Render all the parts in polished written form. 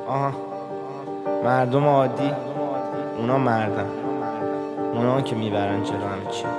آها مردم عادی اونا مردن، اونا که میبرن جلو همه چی.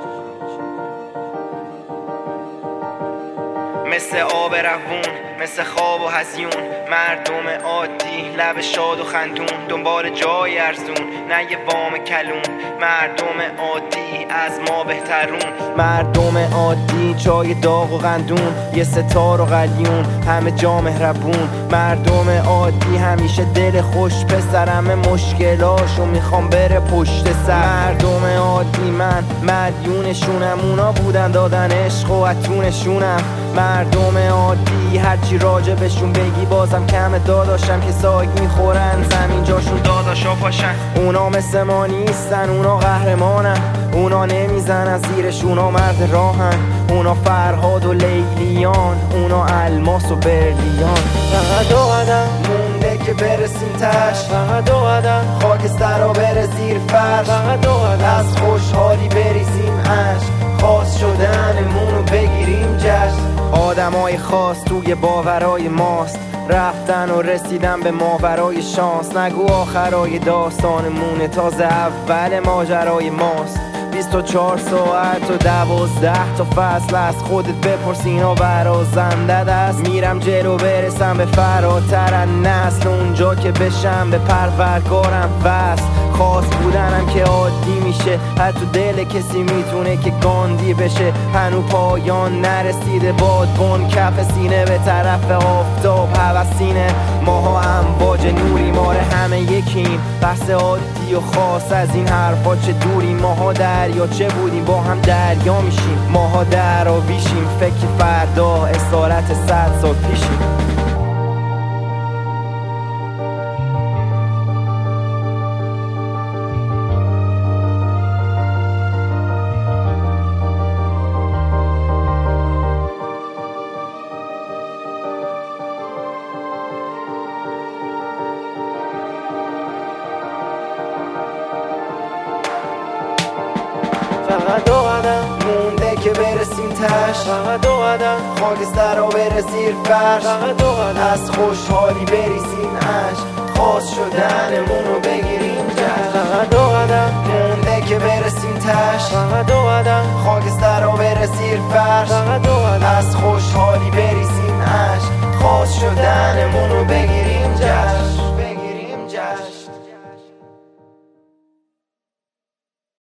مثل آب روون، مثل خواب و هزیون، مردم عادی لب شاد و خندون، دنبال جای ارزون نه یه وام کلون. مردم عادی از ما بهترون، مردم عادی چای داغ و قندون، یه ستار و قلیون همه جا مهربون. مردم عادی همیشه دل خوش، پسرم مشکلاشو میخوام بره پشت سر. مردم عادی من مدیونشونم، اونا بودن دادن عشق و اتونشونم. مردم عادی هرچی راجع بهشون بگی بازم کم، داداشم که ساگ میخورن زمین جاشون داداشا پاشن. اونا مثل ما نیستن، اونا قهرمانن، اونا نمیزنن زیرش، اونا مرد راهن. اونا فرهاد و لیلیان، اونا الماس و برلیان. فقط دو قدم مونده که برسیم تش، فقط دو قدم خاکستر رو بره زیر فرش. فقط دو قدم از خوشحالی بریزیم عشق، خاص شدنمونو بگیریم جشن. آدمای خاص توی باورای ماست، رفتن و رسیدن به ماورای شانس. نگو آخرای داستانمونه، تازه اول ماجرای ماست. 24 ساعت و 12 تا فصل از خودت بپرس، اینا برازنده است. میرم جلو برسم به فراتر نسل، اونجا که بشم به پروردگارم وصل. خاص بودنم که عادی میشه، حتی دل کسی میتونه که گاندی بشه. هنو پایان نرسیده بادبان کف سینه، به طرف آفتاب هوسینه. ماها امواج نوری، ماره همه یکیم، بحث عادی و خاص از این حرفا چه دوریم. ماها دریا چه بودیم با هم دریا میشیم، ماها در آویشیم، فکر فردا اسارت 100 سال پیشیم. فقط دو قدم مونده که برسیم تش، فقط دو قدم خاکستر رو بره زیر فرش. فقط دو قدم از خوشحالی بریزیم عشق، خاص شدنمونو بگیریم جشن. فقط دو قدم مونده که برسیم تش، فقط دو قدم خاکستر رو بره زیر فرش. فقط دو قدم از خوشحالی